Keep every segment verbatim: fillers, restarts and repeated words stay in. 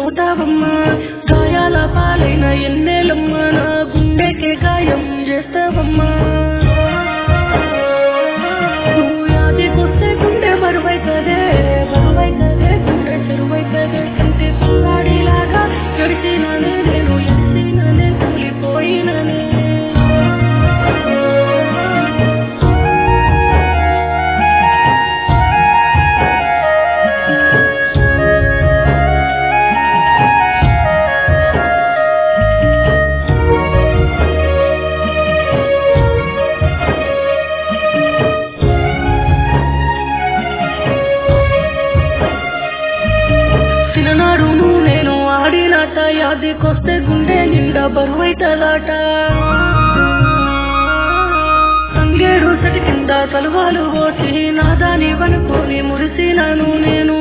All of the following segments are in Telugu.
వెళ్ళిపోతావమ్మా గాయాల పాలైన ఎన్నేళ్ళమ్మా నా గుండెకే గాయం చేస్తావమ్మా నువ్వు యాదికొస్తే గుండె బరువైతదే బరువైతదే గుండె చెరువైతదే కంటి సున్నాడిలాగా గడిచిననే నేను ఎడిసిననే కూలిపోయిననే చిన్ననాడును నేను ఆడినాట యాదికొస్తే గుండె నిండా బరువైతలాట అంగేడు సటి కింద తలువాలు పోసి నాదాని వనుకొని మురిసినాను నేను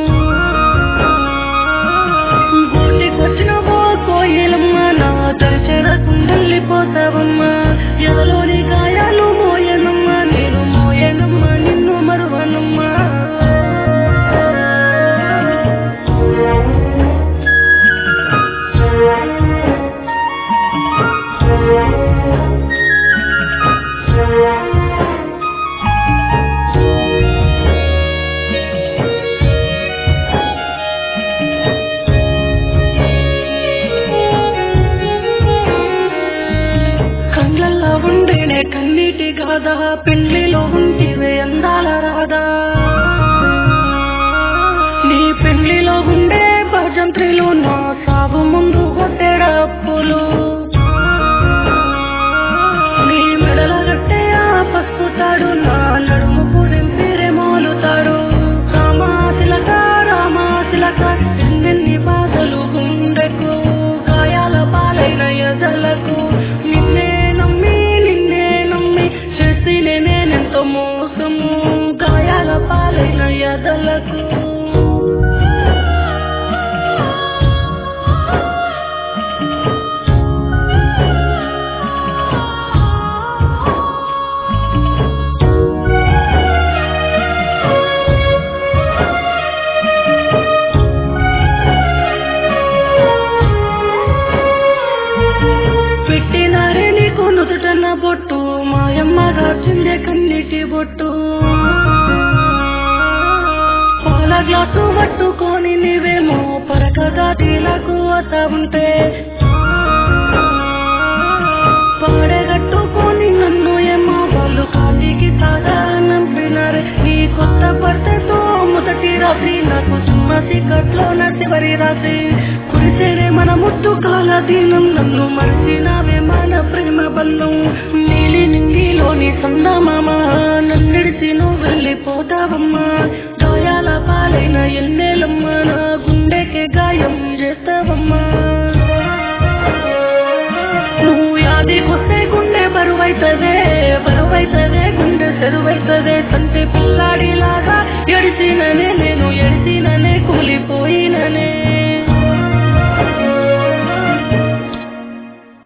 గూటికొచ్చిన బో కోయిలమ్మ నా దరిచేరకుండెళ్ళిపోతావమ్మా ఎదలోని గాయాలు మోయనమ్మా నేను మోయనమ్మా నిన్ను మరువనమ్మా కండ్లల్లో ఉండేనే కన్నీటి గాథ పెళ్లిలో ఉంటివే అందాల రాధా నీ పెళ్లిలో ఉండే భజంత్రిలు నా సాగు ముందు కొట్టేడప్పులు నీ మెడల గట్టే ఆ పసుపుతాడు నా నడుముకు నింపిరే మోలుతాడు రామాశిలక రామాశిలక ఎన్నెన్ని బాధలు గుండెకు గాయాల పాలైన ఎదలకు నిన్నే నమ్మి నిన్నే నమ్మి చేసినే నేనెంతో మోసము గాయాల పాలైన ఎదలకు పెట్టినారే నీకు నుదుటన్న బొట్టు మాయమ్మ రాచిందే కన్నీటి బొట్టు పాల గ్లాసు పట్టుకొని నీవేమో పరకగా తీలకు వస్తా ఉంటే పాడగట్టుకొని నన్ను ఏమో వాళ్ళు కాటికి సాగా నంపినారే నీ కొత్త భర్తతో మొదటి రాత్రి నాకు సుమ్మసి కట్లోన చివరి రాత్రి కురిసేనే మన ముట్టు కాల దీనం నన్ను మరిచినావే మన ప్రేమ బల్లం నీలి నింగిలోని సందమామ నన్నిడిచి నువ్వు వెళ్ళిపోతావమ్మా గాయాల పాలైన ఎన్నేళ్ళమ్మా నా గుండెకే గాయం చేస్తావమ్మా నువ్వు యాదికొస్తే గుండె బరువైతదే బరువైతదే గుండె చెరువైతదే కంటి